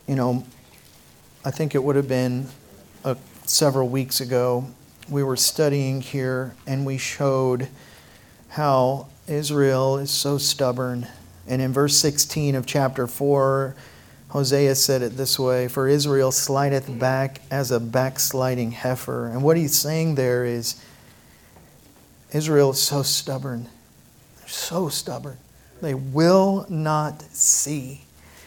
You know, I think it would have been several weeks ago, we were studying here and we showed how Israel is so stubborn. And in verse 16 of chapter 4, Hosea said it this way, "For Israel slideth back as a backsliding heifer." And what he's saying there is, Israel is so stubborn. They're so stubborn. They will not see.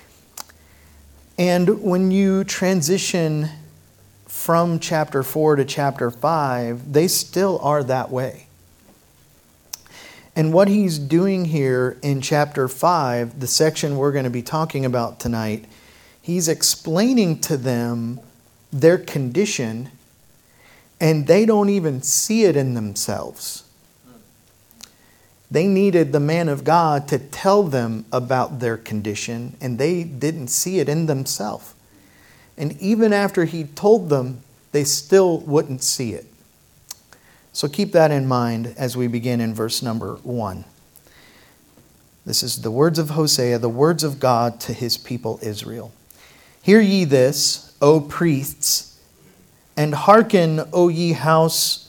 And when you transition from chapter 4 to chapter 5, they still are that way. And what he's doing here in chapter 5, the section we're going to be talking about tonight, he's explaining to them their condition, and they don't even see it in themselves. They needed the man of God to tell them about their condition, and they didn't see it in themselves. And even after he told them, they still wouldn't see it. So keep that in mind as we begin in verse number 1. This is the words of Hosea, the words of God to his people Israel. "Hear ye this, O priests, and hearken, O ye house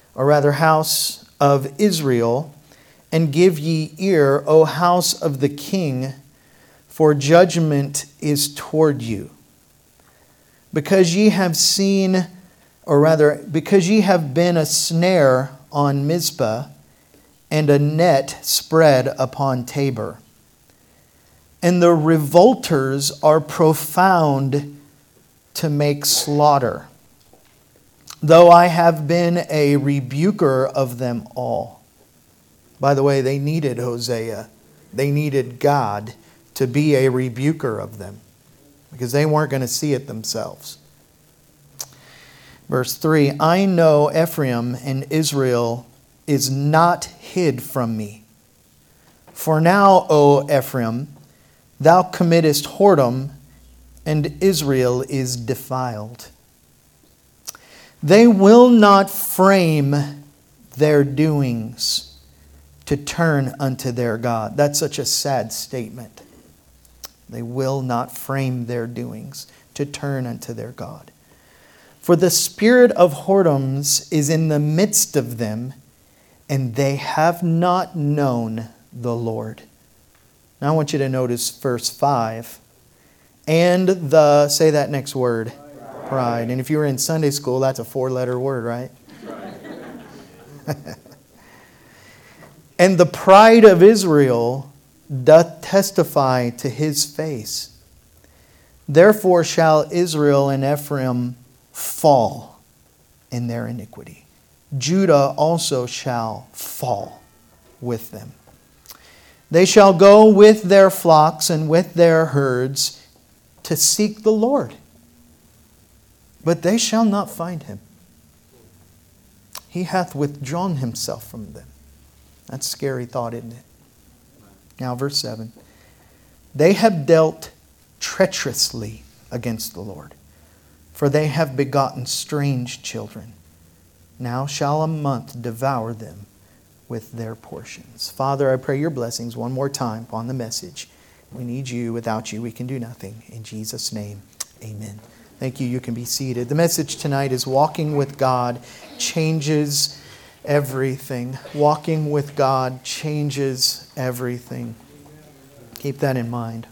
of Israel, and give ye ear, O house of the king, for judgment is toward you. Because ye have been a snare on Mizpah, and a net spread upon Tabor. And the revolters are profound to make slaughter, though I have been a rebuker of them all." By the way, they needed Hosea. They needed God to be a rebuker of them, because they weren't going to see it themselves. Verse 3, "I know Ephraim and Israel is not hid from me. For now, O Ephraim, thou committest whoredom, and Israel is defiled. They will not frame their doings to turn unto their God." That's such a sad statement. They will not frame their doings to turn unto their God. "For the spirit of whoredoms is in the midst of them, and they have not known the Lord." Now I want you to notice verse 5. "And the," say that next word, pride. And if you were in Sunday school, that's a 4-letter word, right? "And the pride of Israel doth testify to his face. Therefore shall Israel and Ephraim fall in their iniquity. Judah also shall fall with them. They shall go with their flocks and with their herds to seek the Lord, but they shall not find him. He hath withdrawn himself from them." That's a scary thought, isn't it? Now verse 7. "They have dealt treacherously against the Lord, for they have begotten strange children. Now shall a month devour them with their portions." Father, I pray your blessings one more time upon the message. We need you. Without you, we can do nothing. In Jesus' name, amen. Thank you. You can be seated. The message tonight is walking with God changes everything. Walking with God changes everything. Keep that in mind.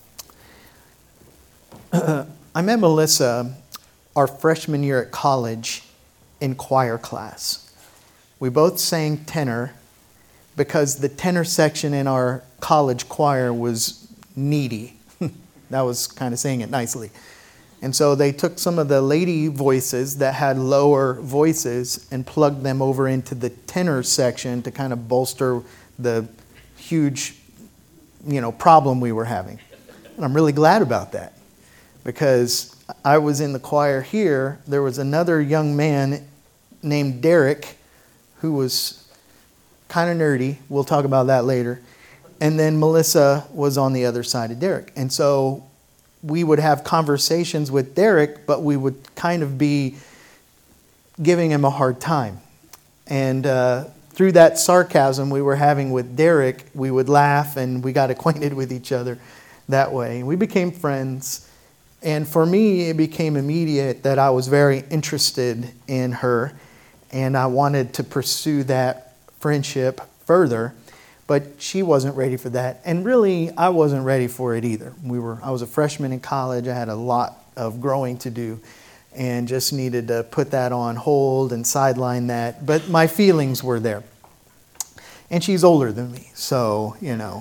I met Melissa our freshman year at college in choir class. We both sang tenor because the tenor section in our college choir was needy. That was kind of saying it nicely. And so they took some of the lady voices that had lower voices and plugged them over into the tenor section to kind of bolster the huge, problem we were having. And I'm really glad about that, because I was in the choir here. There was another young man named Derek who was kind of nerdy. We'll talk about that later. And then Melissa was on the other side of Derek. And so we would have conversations with Derek, but we would kind of be giving him a hard time. And through that sarcasm we were having with Derek, we would laugh, and we got acquainted with each other that way. We became friends, And for me, it became immediate that I was very interested in her, and I wanted to pursue that friendship further. But she wasn't ready for that. And really, I wasn't ready for it either. I was a freshman in college. I had a lot of growing to do and just needed to put that on hold and sideline that. But my feelings were there. And she's older than me, so,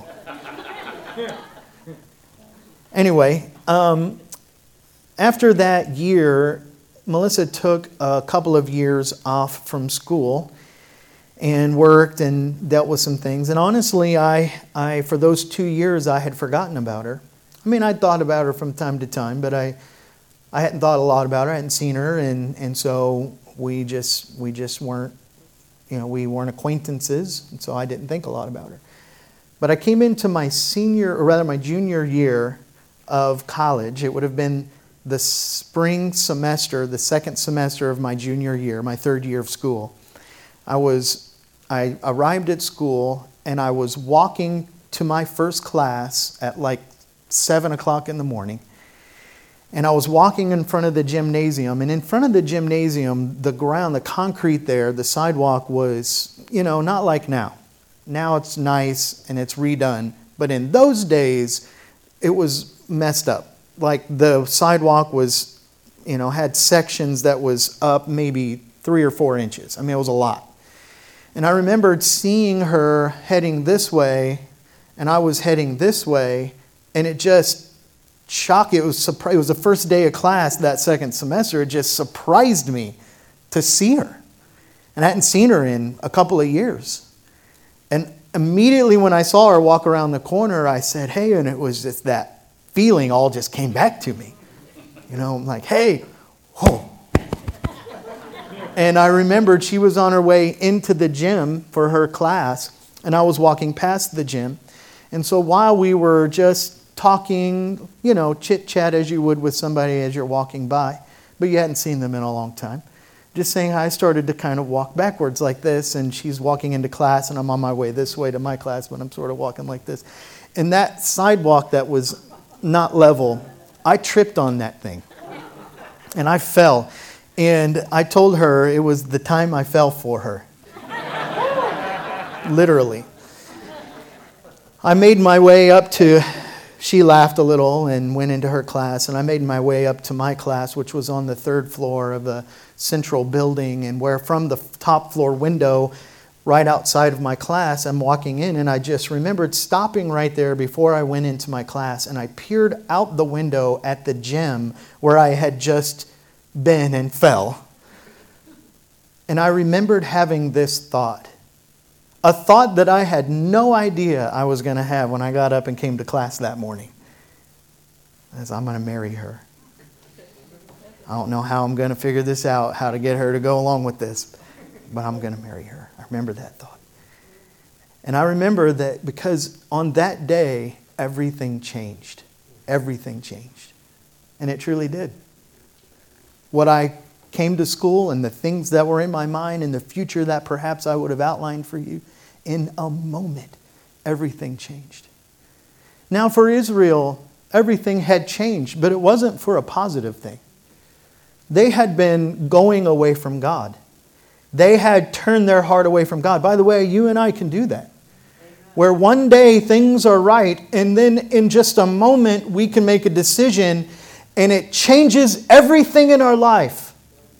Anyway, after that year, Melissa took a couple of years off from school and worked and dealt with some things. And honestly, I for those 2 years, I had forgotten about her. I mean, I'd thought about her from time to time, but I hadn't thought a lot about her. I hadn't seen her, and so we just weren't, we weren't acquaintances, and so I didn't think a lot about her. But I came into my junior year of college. It would have been the spring semester, the second semester of my junior year, my third year of school. I arrived at school, and I was walking to my first class at like 7 o'clock in the morning. And I was walking in front of the gymnasium. And in front of the gymnasium, the ground, the concrete there, the sidewalk was, not like now. Now it's nice and it's redone. But in those days, it was messed up. Like the sidewalk was, had sections that was up maybe 3 or 4 inches. I mean, it was a lot. And I remembered seeing her heading this way, and I was heading this way, and it just shocked. It was the first day of class that second semester. It just surprised me to see her. And I hadn't seen her in a couple of years. And immediately when I saw her walk around the corner, I said, hey, and it was just that feeling all just came back to me. I'm like, hey, whoa. And I remembered she was on her way into the gym for her class, and I was walking past the gym. And so while we were just talking, chit-chat as you would with somebody as you're walking by, but you hadn't seen them in a long time, just saying hi, I started to kind of walk backwards like this, and she's walking into class, and I'm on my way this way to my class, but I'm sort of walking like this. And that sidewalk that was not level, I tripped on that thing, and I fell. And I told her it was the time I fell for her. Literally. I made my way up to, she laughed a little and went into her class, and I made my way up to my class, which was on the 3rd floor of a central building, and where from the top floor window, right outside of my class, I'm walking in, and I just remembered stopping right there before I went into my class, and I peered out the window at the gym where I had just been and fell. And I remembered having this thought. A thought that I had no idea I was going to have when I got up and came to class that morning. As I'm going to marry her. I don't know how I'm going to figure this out, how to get her to go along with this, but I'm going to marry her. I remember that thought. And I remember that because on that day, everything changed. Everything changed. And it truly did. What I came to school and the things that were in my mind and the future that perhaps I would have outlined for you, in a moment, everything changed. Now for Israel, everything had changed, but it wasn't for a positive thing. They had been going away from God. They had turned their heart away from God. By the way, you and I can do that. Where one day things are right, and then in just a moment we can make a decision and it changes everything in our life.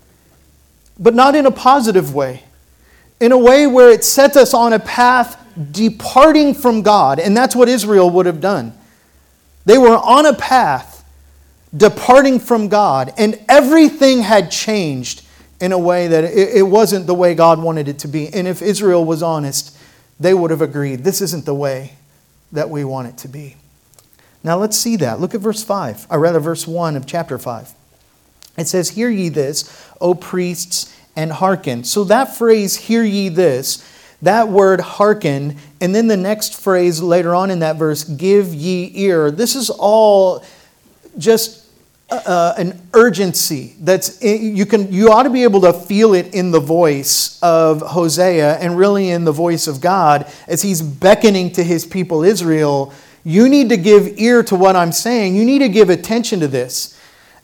But not in a positive way. In a way where it sets us on a path departing from God. And that's what Israel would have done. They were on a path departing from God. And everything had changed in a way that it wasn't the way God wanted it to be. And if Israel was honest, they would have agreed, this isn't the way that we want it to be. Now let's see that. Look at verse 1 of chapter 5. It says, hear ye this, O priests, and hearken. So that phrase, hear ye this, that word hearken, and then the next phrase later on in that verse, give ye ear. This is all just an urgency. You ought to be able to feel it in the voice of Hosea and really in the voice of God as he's beckoning to his people Israel. You need to give ear to what I'm saying. You need to give attention to this.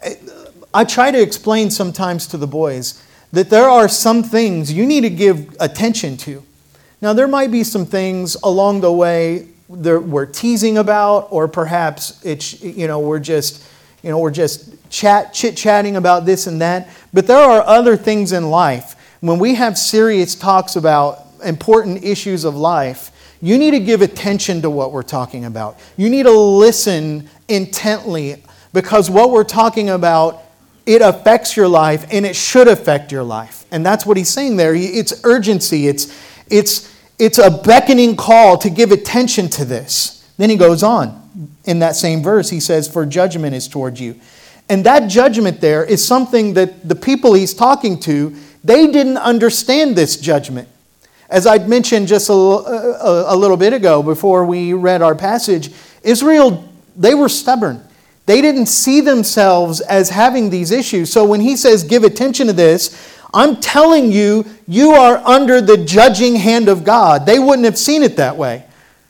I try to explain sometimes to the boys that there are some things you need to give attention to. Now, there might be some things along the way that we're teasing about, or perhaps it's, we're just chit-chatting about this and that. But there are other things in life. When we have serious talks about important issues of life, you need to give attention to what we're talking about. You need to listen intently, because what we're talking about, it affects your life, and it should affect your life. And that's what he's saying there. It's urgency. It's a beckoning call to give attention to this. Then he goes on in that same verse. He says, for judgment is toward you. And that judgment there is something that the people he's talking to, they didn't understand this judgment. As I'd mentioned just a little bit ago before we read our passage, Israel, they were stubborn. They didn't see themselves as having these issues. So when he says, give attention to this, I'm telling you, you are under the judging hand of God. They wouldn't have seen it that way.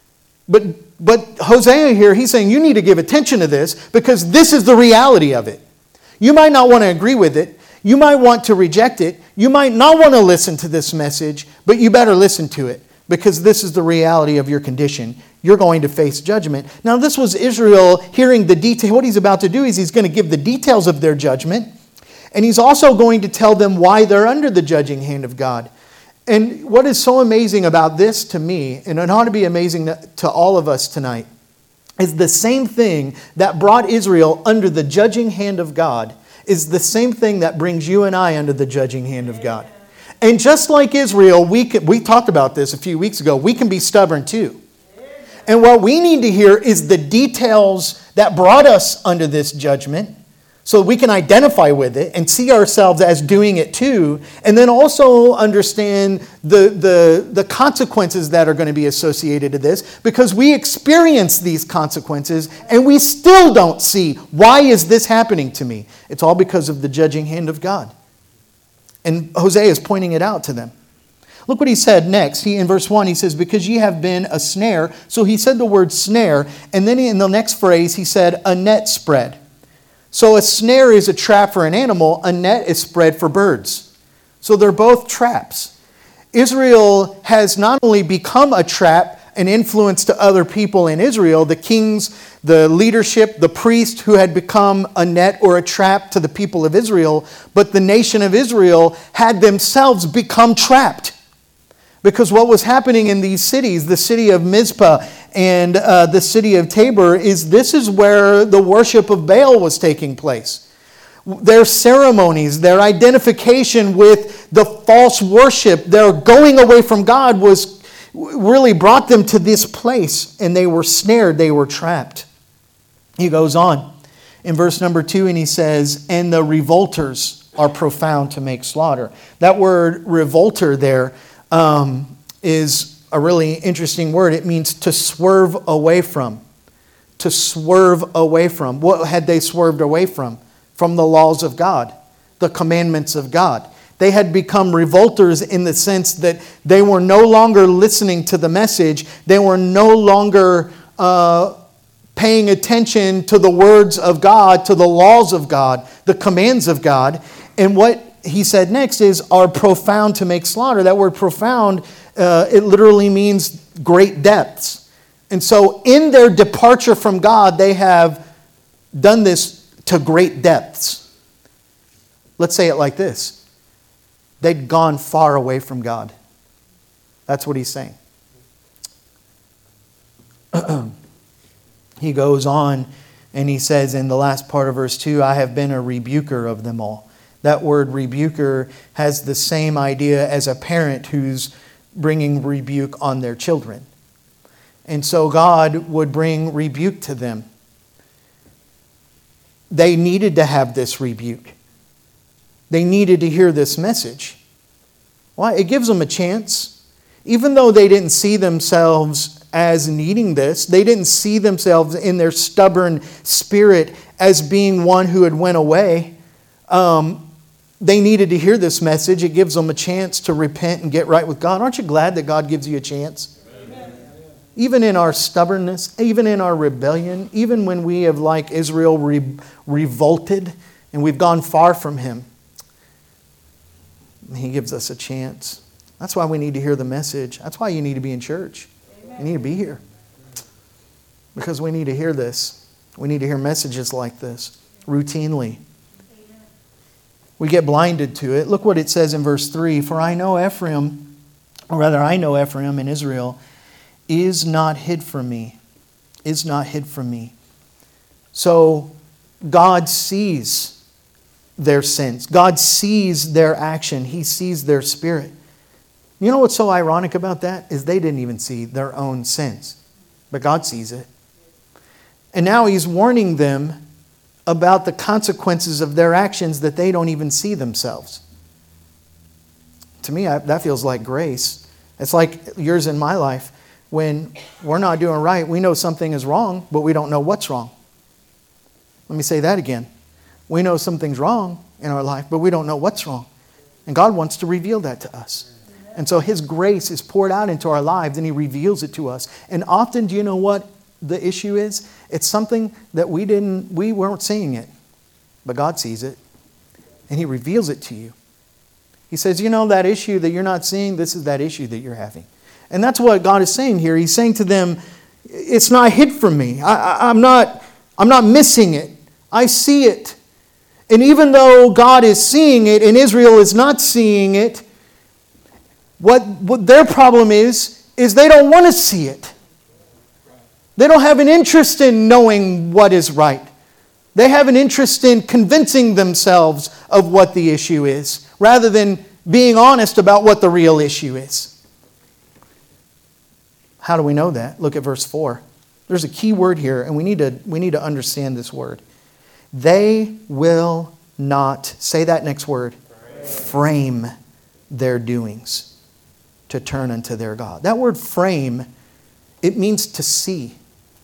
But Hosea here, he's saying you need to give attention to this, because this is the reality of it. You might not want to agree with it. You might want to reject it. You might not want to listen to this message, but you better listen to it, because this is the reality of your condition. You're going to face judgment. Now, this was Israel hearing the detail. What he's about to do is he's going to give the details of their judgment, and he's also going to tell them why they're under the judging hand of God. And what is so amazing about this to me, and it ought to be amazing to all of us tonight, is the same thing that brought Israel under the judging hand of God is the same thing that brings you and I under the judging hand of God. And just like Israel, we talked about this a few weeks ago, we can be stubborn too. And what we need to hear is the details that brought us under this judgment, so we can identify with it and see ourselves as doing it too, and then also understand the consequences that are going to be associated to this, because we experience these consequences and we still don't see, why is this happening to me? It's all because of the judging hand of God. And Hosea is pointing it out to them. Look what he said next. In verse 1, he says, because ye have been a snare. So he said the word snare, and then in the next phrase, he said, a net spread. So a snare is a trap for an animal. A net is spread for birds. So they're both traps. Israel has not only become a trap, an influence to other people in Israel, the kings, the leadership, the priest who had become a net or a trap to the people of Israel, but the nation of Israel had themselves become trapped. Because what was happening in these cities, the city of Mizpah and the city of Tabor, this is where the worship of Baal was taking place. Their ceremonies, their identification with the false worship, their going away from God really brought them to this place, and they were snared, they were trapped. He goes on in verse number 2, and he says, and the revolters are profound to make slaughter. That word revolter there is a really interesting word. It means to swerve away from. To swerve away from. What had they swerved away from? From the laws of God, the commandments of God. They had become revolters in the sense that they were no longer listening to the message. They were no longer paying attention to the words of God, to the laws of God, the commands of God. And what he said next is, are profound to make slaughter. That word profound, it literally means great depths. And so in their departure from God, they have done this to great depths. Let's say it like this. They'd gone far away from God. That's what he's saying. He goes on and he says in the last part of verse 2, I have been a rebuker of them all. That word rebuker has the same idea as a parent who's bringing rebuke on their children. And so God would bring rebuke to them. They needed to have this rebuke. They needed to hear this message. Why? It gives them a chance. Even though they didn't see themselves as needing this, they didn't see themselves in their stubborn spirit as being one who had went away. They needed to hear this message. It gives them a chance to repent and get right with God. Aren't you glad that God gives you a chance? Amen. Even in our stubbornness, even in our rebellion, even when we have, like Israel, revolted and we've gone far from Him, He gives us a chance. That's why we need to hear the message. That's why you need to be in church. You need to be here. Because we need to hear this. We need to hear messages like this routinely. We get blinded to it. Look what it says in verse 3. For I know Ephraim and Israel is not hid from me. Is not hid from me. So God sees their sins. God sees their action. He sees their spirit. You know what's so ironic about that? Is they didn't even see their own sins. But God sees it. And now He's warning them about the consequences of their actions that they don't even see themselves. To me, that feels like grace. It's like yours in my life. When we're not doing right, we know something is wrong, but we don't know what's wrong. Let me say that again. We know something's wrong in our life, but we don't know what's wrong. And God wants to reveal that to us. And so His grace is poured out into our lives and He reveals it to us. And often, do you know what the issue is? It's something that we weren't seeing it, but God sees it and He reveals it to you. He says, you know, that issue that you're not seeing, this is that issue that you're having. And that's what God is saying here. He's saying to them, it's not hid from me. I'm not missing it. I see it. And even though God is seeing it and Israel is not seeing it, what their problem is they don't want to see it. They don't have an interest in knowing what is right. They have an interest in convincing themselves of what the issue is, rather than being honest about what the real issue is. How do we know that? Look at verse 4. There's a key word here, and we need to understand this word. They will not, say that next word, frame their doings to turn unto their God. That word frame, it means to see.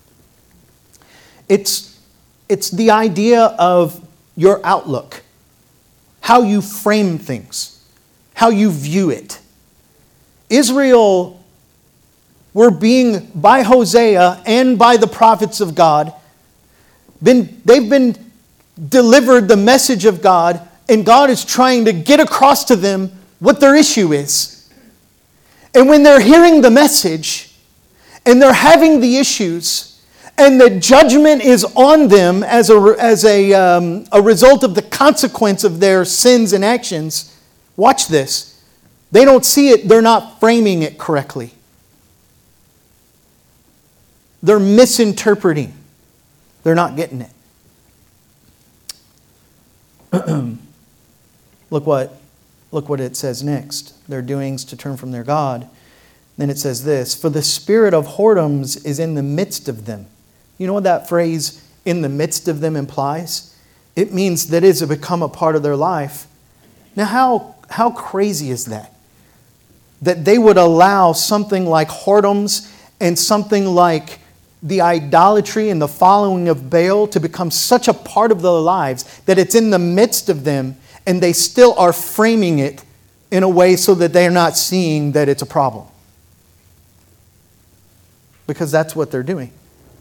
It's the idea of your outlook, how you frame things, how you view it. Israel were being, by Hosea and by the prophets of God, they've been delivered the message of God, and God is trying to get across to them what their issue is. And when they're hearing the message, and they're having the issues, and the judgment is on them as a result of the consequence of their sins and actions, watch this. They don't see it. They're not framing it correctly. They're misinterpreting. They're not getting it. Look what it says next. Their doings to turn from their God. Then it says this, for the spirit of whoredoms is in the midst of them. You know what that phrase, in the midst of them, implies? It means that it has become a part of their life. Now how crazy is that? That they would allow something like whoredoms and something like the idolatry and the following of Baal to become such a part of their lives that it's in the midst of them, and they still are framing it in a way so that they're not seeing that it's a problem. Because that's what they're doing.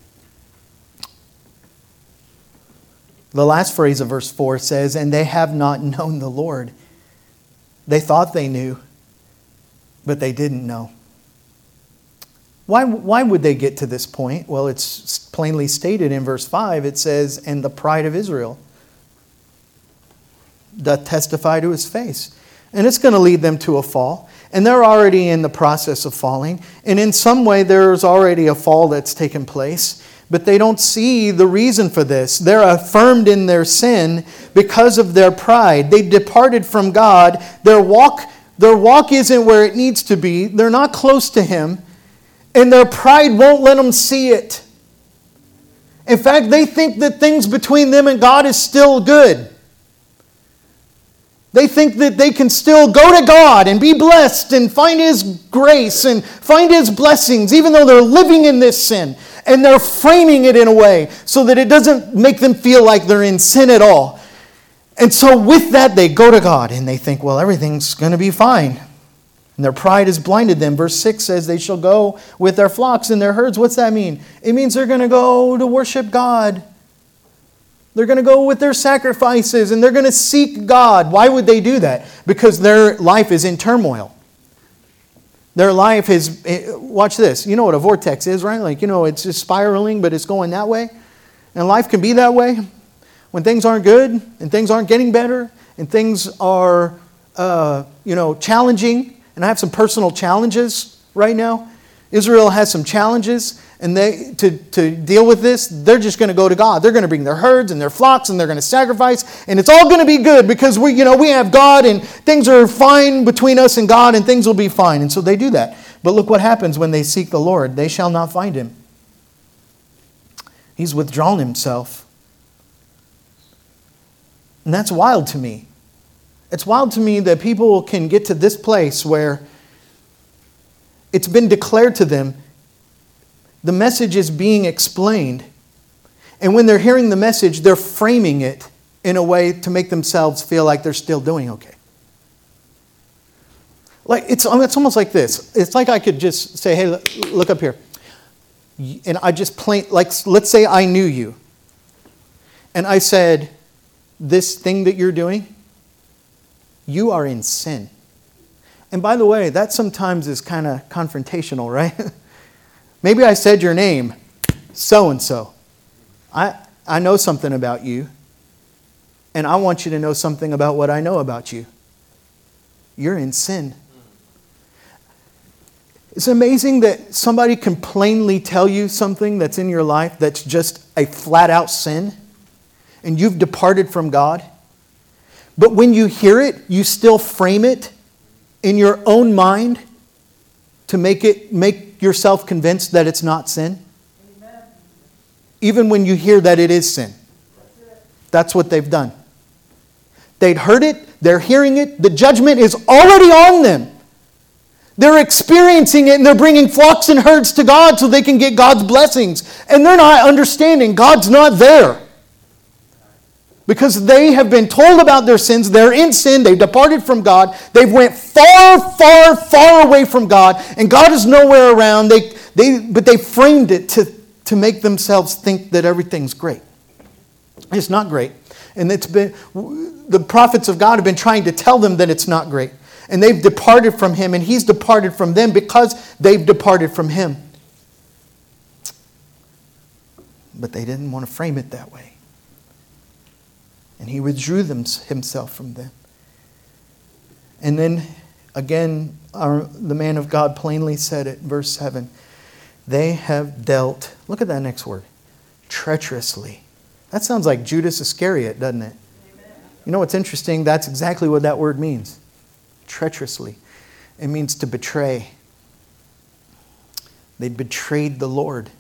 The last phrase of verse 4 says, and they have not known the Lord. They thought they knew, but they didn't know. Why would they get to this point? Well, it's plainly stated in verse 5. It says, and the pride of Israel doth testify to His face. And it's going to lead them to a fall. And they're already in the process of falling. And in some way, there's already a fall that's taken place. But they don't see the reason for this. They're affirmed in their sin because of their pride. They departed from God. Their walk isn't where it needs to be. They're not close to Him. And their pride won't let them see it. In fact, they think that things between them and God is still good. They think that they can still go to God and be blessed and find His grace and find His blessings, even though they're living in this sin. And they're framing it in a way so that it doesn't make them feel like they're in sin at all. And so with that, they go to God and they think, well, everything's going to be fine. And their pride has blinded them. Verse 6 says they shall go with their flocks and their herds. What's that mean? It means they're going to go to worship God. They're going to go with their sacrifices and they're going to seek God. Why would they do that? Because their life is in turmoil. Their life is, watch this, you know what a vortex is, right? Like, it's just spiraling, but it's going that way. And life can be that way. When things aren't good and things aren't getting better and things are, challenging. And I have some personal challenges right now. Israel has some challenges. And to deal with this, they're just going to go to God. They're going to bring their herds and their flocks and they're going to sacrifice. And it's all going to be good because we have God and things are fine between us and God and things will be fine. And so they do that. But look what happens when they seek the Lord. They shall not find him. He's withdrawn himself. And that's wild to me. It's wild to me that people can get to this place where it's been declared to them, the message is being explained. And when they're hearing the message, they're framing it in a way to make themselves feel like they're still doing okay. Like it's almost like this. It's like I could just say, hey, look up here. And I just let's say I knew you. And I said, this thing that you're doing, you are in sin. And by the way, that sometimes is kind of confrontational, right? Maybe I said your name, so-and-so. I know something about you, and I want you to know something about what I know about you. You're in sin. It's amazing that somebody can plainly tell you something that's in your life that's just a flat-out sin, and you've departed from God. But when you hear it, you still frame it in your own mind to make yourself convinced that it's not sin. Amen. Even when you hear that it is sin. That's what they've done. They'd heard it, they're hearing it, the judgment is already on them. They're experiencing it and they're bringing flocks and herds to God so they can get God's blessings. And they're not understanding God's not there. Because they have been told about their sins. They're in sin. They've departed from God. They've went far, far, far away from God. And God is nowhere around. But they framed it to make themselves think that everything's great. It's not great. And the prophets of God have been trying to tell them that it's not great. And they've departed from Him. And He's departed from them because they've departed from Him. But they didn't want to frame it that way. And He withdrew Himself from them. And then, again, the man of God plainly said it, verse 7. They have dealt, look at that next word, treacherously. That sounds like Judas Iscariot, doesn't it? Amen. You know what's interesting? That's exactly what that word means. Treacherously. It means to betray. They betrayed the Lord.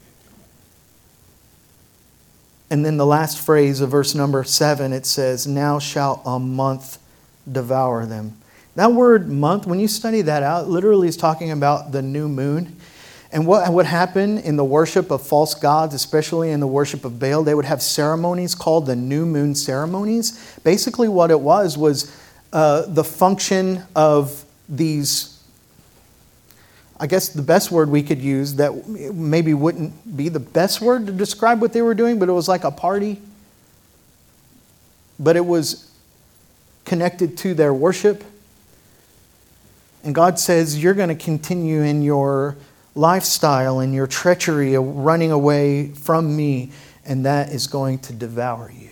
And then the last phrase of verse number 7, it says, now shall a month devour them. That word month, when you study that out, literally is talking about the new moon. And what would happen in the worship of false gods, especially in the worship of Baal, they would have ceremonies called the new moon ceremonies. Basically what it was the function of these, I guess the best word we could use that maybe wouldn't be the best word to describe what they were doing, but it was like a party. But it was connected to their worship. And God says, you're going to continue in your lifestyle and your treachery of running away from me, and that is going to devour you.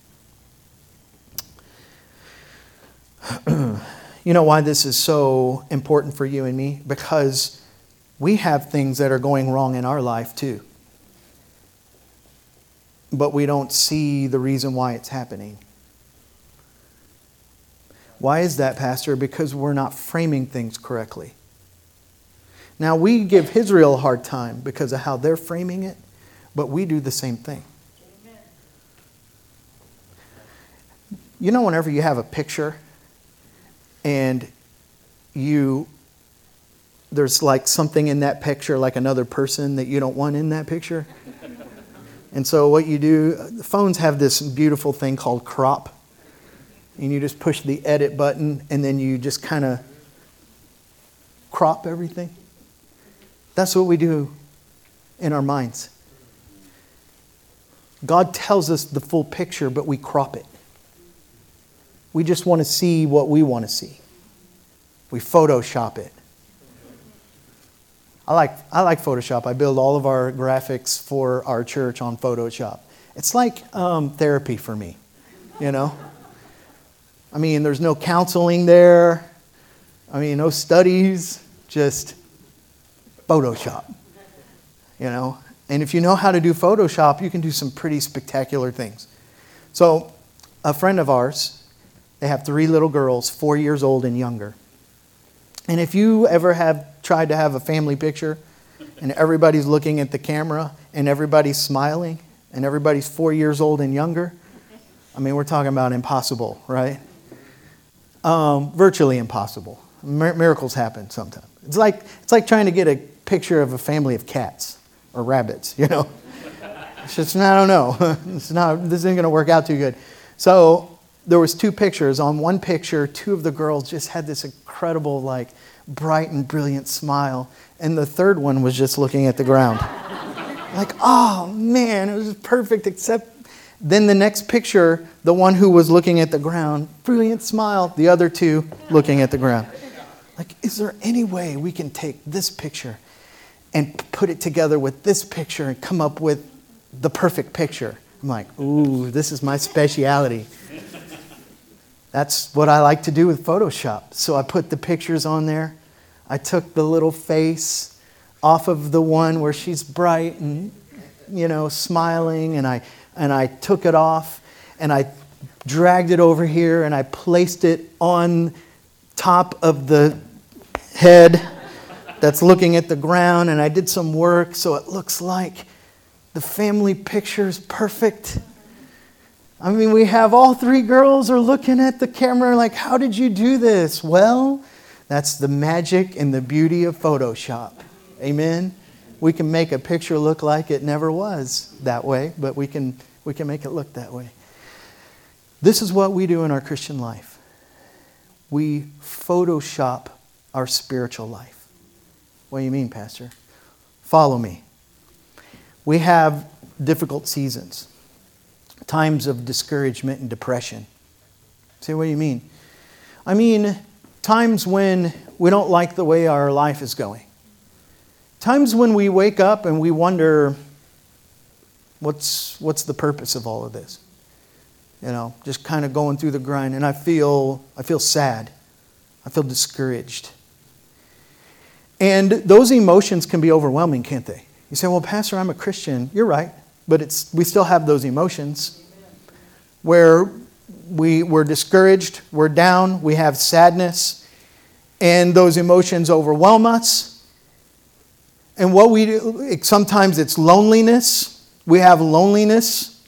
You know why this is so important for you and me? Because we have things that are going wrong in our life too. But we don't see the reason why it's happening. Why is that, Pastor? Because we're not framing things correctly. Now, we give Israel a hard time because of how they're framing it, but we do the same thing. Amen. You know, whenever you have a picture and there's like something in that picture, like another person that you don't want in that picture. And so what you do, the phones have this beautiful thing called crop. And you just push the edit button and then you just kind of crop everything. That's what we do in our minds. God tells us the full picture, but we crop it. We just want to see what we want to see. We Photoshop it. I like Photoshop. I build all of our graphics for our church on Photoshop. It's like therapy for me, you know. I mean, there's no counseling there. I mean, no studies, just Photoshop, you know. And if you know how to do Photoshop, you can do some pretty spectacular things. So, a friend of ours, they have 3 little girls, 4 years old and younger. And if you ever have tried to have a family picture and everybody's looking at the camera and everybody's smiling and everybody's 4 years old and younger, I mean, we're talking about impossible, right? Virtually impossible. Miracles happen sometimes. It's like trying to get a picture of a family of cats or rabbits, you know. It's just, I don't know. This isn't going to work out too good. So there was 2 pictures. On one picture, 2 of the girls just had this incredible, like, bright and brilliant smile. And the third one was just looking at the ground. Like, oh, man, it was perfect, except then the next picture, the one who was looking at the ground, brilliant smile. The other 2 looking at the ground. Like, is there any way we can take this picture and put it together with this picture and come up with the perfect picture? I'm like, ooh, this is my speciality. That's what I like to do with Photoshop. So I put the pictures on there. I took the little face off of the one where she's bright and, you know, smiling, and I took it off and I dragged it over here and I placed it on top of the head that's looking at the ground, and I did some work so it looks like the family picture is perfect. I mean, we have all 3 girls are looking at the camera like, how did you do this? Well, that's the magic and the beauty of Photoshop. Amen? We can make a picture look like it never was that way, but we can make it look that way. This is what we do in our Christian life. We Photoshop our spiritual life. What do you mean, Pastor? Follow me. We have difficult seasons. Times of discouragement and depression. Say, what do you mean? I mean, times when we don't like the way our life is going. Times when we wake up and we wonder, what's the purpose of all of this? You know, just kind of going through the grind, and I feel sad. I feel discouraged. And those emotions can be overwhelming, can't they? You say, well, Pastor, I'm a Christian. You're right. But we still have those emotions where we're discouraged, we're down, we have sadness, and those emotions overwhelm us. And what we do, sometimes it's loneliness. We have loneliness.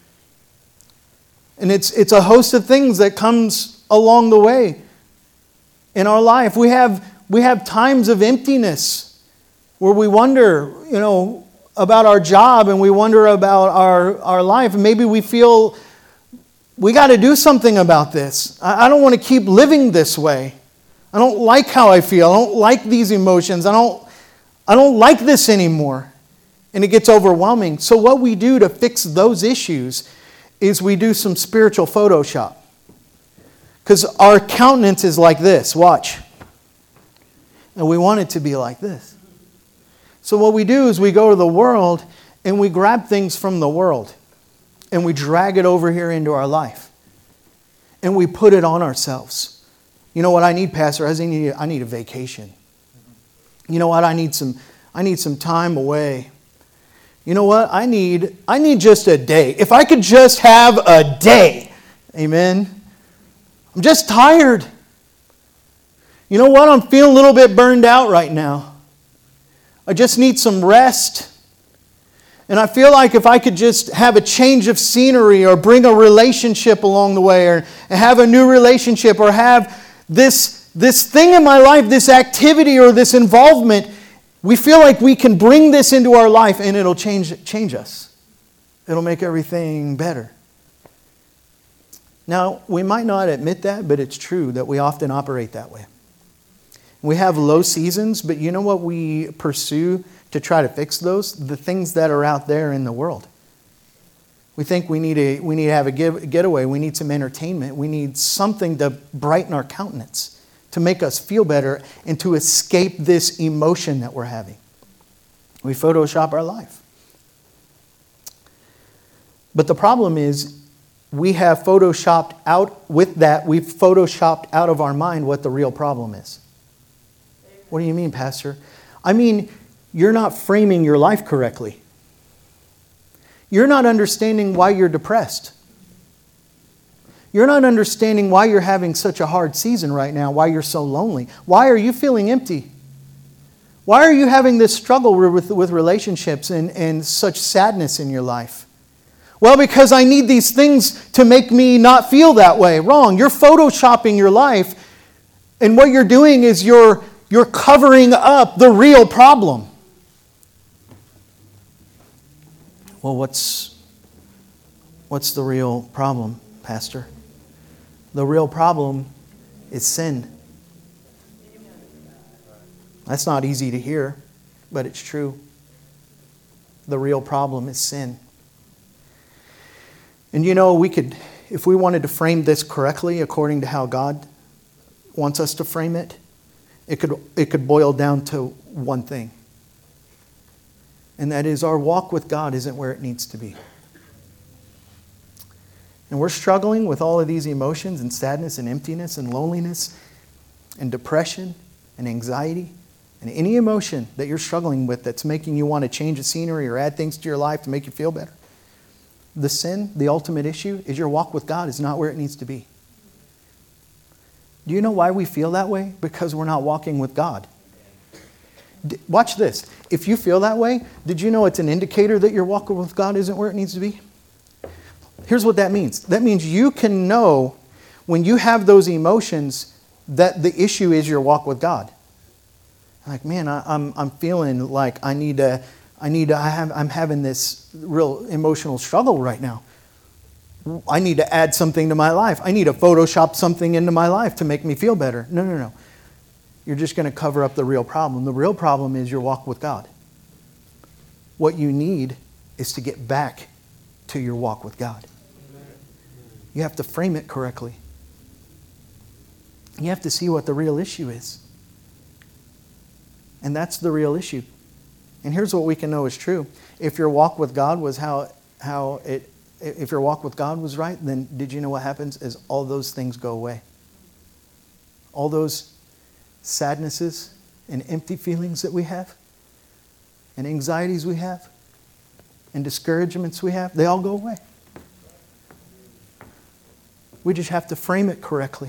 And it's a host of things that comes along the way in our life. We have times of emptiness where we wonder, you know, about our job, and we wonder about our life. And maybe we feel we got to do something about this. I don't want to keep living this way. I don't like how I feel. I don't like these emotions. I don't like this anymore. And it gets overwhelming. So what we do to fix those issues is we do some spiritual Photoshop. Because our countenance is like this. Watch. And we want it to be like this. So what we do is we go to the world and we grab things from the world and we drag it over here into our life. And we put it on ourselves. You know what I need, Pastor? I need a vacation. You know what? I need some time away. You know what? I need just a day. If I could just have a day. Amen. I'm just tired. You know what? I'm feeling a little bit burned out right now. I just need some rest. And I feel like if I could just have a change of scenery or bring a relationship along the way or have a new relationship or have this thing in my life, this activity or this involvement, we feel like we can bring this into our life and it'll change us. It'll make everything better. Now, we might not admit that, but it's true that we often operate that way. We have low seasons, but you know what we pursue to try to fix those? The things that are out there in the world. We think we need to have a getaway. We need some entertainment. We need something to brighten our countenance, to make us feel better, and to escape this emotion that we're having. We Photoshop our life. But the problem is, we have Photoshopped out with that. We've Photoshopped out of our mind what the real problem is. What do you mean, Pastor? I mean, you're not framing your life correctly. You're not understanding why you're depressed. You're not understanding why you're having such a hard season right now, why you're so lonely. Why are you feeling empty? Why are you having this struggle with relationships and such sadness in your life? Well, because I need these things to make me not feel that way. Wrong. You're photoshopping your life, and what you're doing is you're covering up the real problem. Well, what's the real problem, Pastor? The real problem is sin. That's not easy to hear, but it's true. The real problem is sin. And you know, we could, if we wanted to frame this correctly according to how God wants us to frame it, it could boil down to one thing. And that is, our walk with God isn't where it needs to be. And we're struggling with all of these emotions and sadness and emptiness and loneliness and depression and anxiety and any emotion that you're struggling with that's making you want to change the scenery or add things to your life to make you feel better. The sin, the ultimate issue, is your walk with God is not where it needs to be. Do you know why we feel that way? Because we're not walking with God. Watch this. If you feel that way, did you know it's an indicator that your walk with God isn't where it needs to be? Here's what that means. That means you can know when you have those emotions that the issue is your walk with God. Like, man, I'm feeling like I'm having this real emotional struggle right now. I need to add something to my life. I need to Photoshop something into my life to make me feel better. No. You're just going to cover up the real problem. The real problem is your walk with God. What you need is to get back to your walk with God. You have to frame it correctly. You have to see what the real issue is. And that's the real issue. And here's what we can know is true. If your walk with God was if your walk with God was right, then did you know what happens is all those things go away. All those sadnesses and empty feelings that we have, and anxieties we have, and discouragements we have, they all go away. We just have to frame it correctly.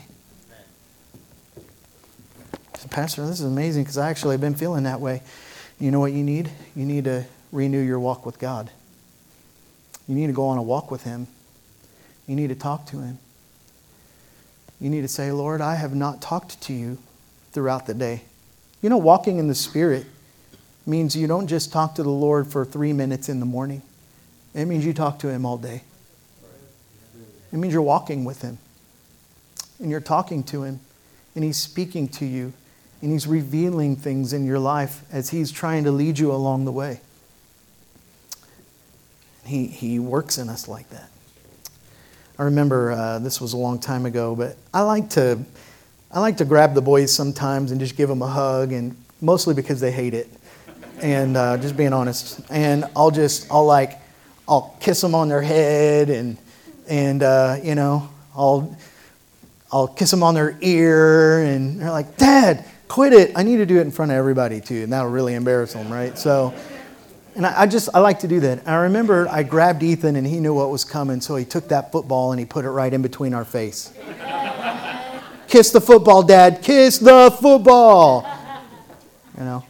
So, Pastor, this is amazing because I actually have been feeling that way. You know what you need? You need to renew your walk with God. You need to go on a walk with Him. You need to talk to Him. You need to say, Lord, I have not talked to you throughout the day. You know, walking in the Spirit means you don't just talk to the Lord for 3 minutes in the morning. It means you talk to Him all day. It means you're walking with Him. And you're talking to Him. And He's speaking to you. And He's revealing things in your life as He's trying to lead you along the way. He works in us like that. I remember this was a long time ago, but I like to grab the boys sometimes and just give them a hug, and mostly because they hate it, and just being honest. And I'll kiss them on their head, and I'll kiss them on their ear, and they're like, Dad, quit it. I need to do it in front of everybody too, and that'll really embarrass them, right? So. And I like to do that. And I remember I grabbed Ethan and he knew what was coming, so he took that football and he put it right in between our face. Kiss the football, Dad. Kiss the football. You know.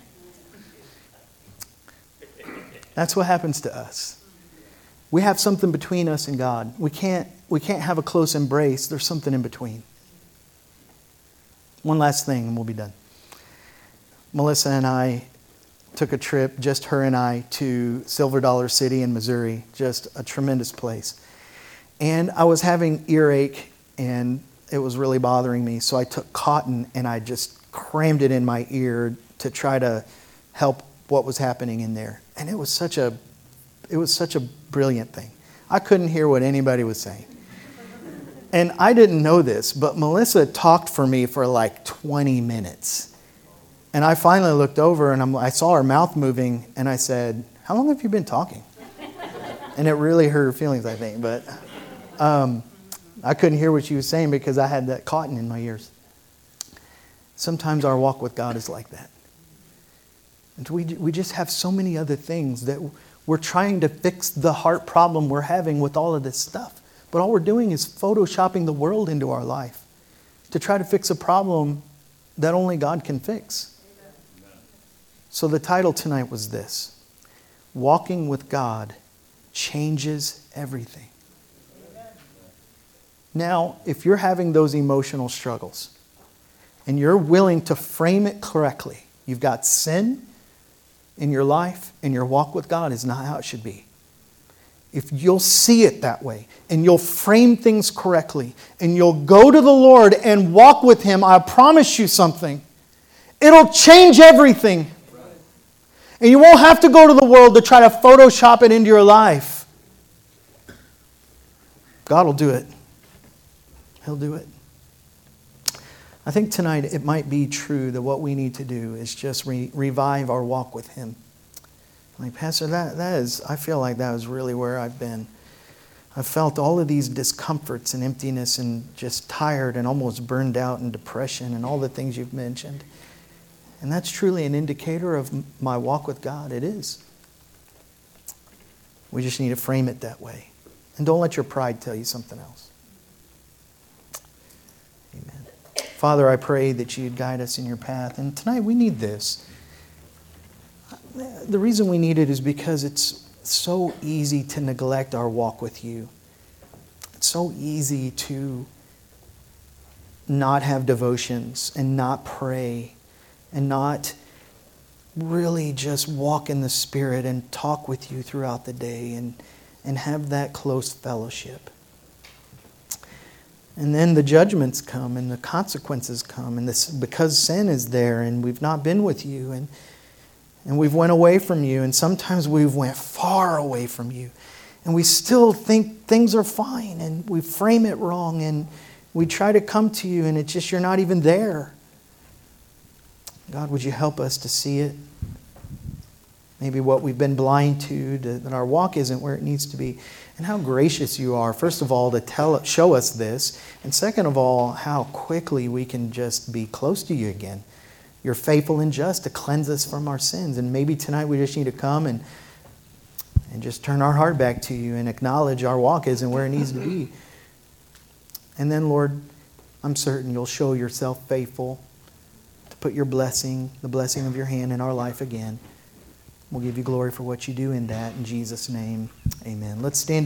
That's what happens to us. We have something between us and God. We can't have a close embrace. There's something in between. One last thing and we'll be done. Melissa and I took a trip, just her and I, to Silver Dollar City in Missouri. Just a tremendous place. And I was having earache and it was really bothering me. So I took cotton and I just crammed it in my ear to try to help what was happening in there. And it was such a brilliant thing. I couldn't hear what anybody was saying. And I didn't know this, but Melissa talked for me for like 20 minutes. And I finally looked over and I saw her mouth moving and I said, "How long have you been talking?" And it really hurt her feelings, I think. But I couldn't hear what she was saying because I had that cotton in my ears. Sometimes our walk with God is like that. And we just have so many other things that we're trying to fix the heart problem we're having with all of this stuff. But all we're doing is photoshopping the world into our life to try to fix a problem that only God can fix. So the title tonight was this: Walking with God changes everything. Now, if you're having those emotional struggles and you're willing to frame it correctly, you've got sin in your life and your walk with God is not how it should be. If you'll see it that way and you'll frame things correctly and you'll go to the Lord and walk with Him, I promise you something. It'll change everything. And you won't have to go to the world to try to Photoshop it into your life. God will do it. He'll do it. I think tonight it might be true that what we need to do is just revive our walk with Him. Like, Pastor, that is, I feel like that was really where I've been. I've felt all of these discomforts and emptiness and just tired and almost burned out and depression and all the things you've mentioned. And that's truly an indicator of my walk with God. It is. We just need to frame it that way. And don't let your pride tell you something else. Amen. Father, I pray that you'd guide us in your path. And tonight we need this. The reason we need it is because it's so easy to neglect our walk with you. It's so easy to not have devotions and not pray and not really just walk in the Spirit and talk with you throughout the day and have that close fellowship. And then the judgments come and the consequences come, and this because sin is there and we've not been with you and we've went away from you, and sometimes we've went far away from you, and we still think things are fine, and we frame it wrong, and we try to come to you, and it's just you're not even there. God, would you help us to see it? Maybe what we've been blind to, that our walk isn't where it needs to be. And how gracious you are, first of all, to show us this. And second of all, how quickly we can just be close to you again. You're faithful and just to cleanse us from our sins. And maybe tonight we just need to come and just turn our heart back to you and acknowledge our walk isn't where it needs to be. And then, Lord, I'm certain you'll show yourself faithful to put your blessing, the blessing of your hand in our life again. We'll give you glory for what you do in that. In Jesus' name, amen. Let's stand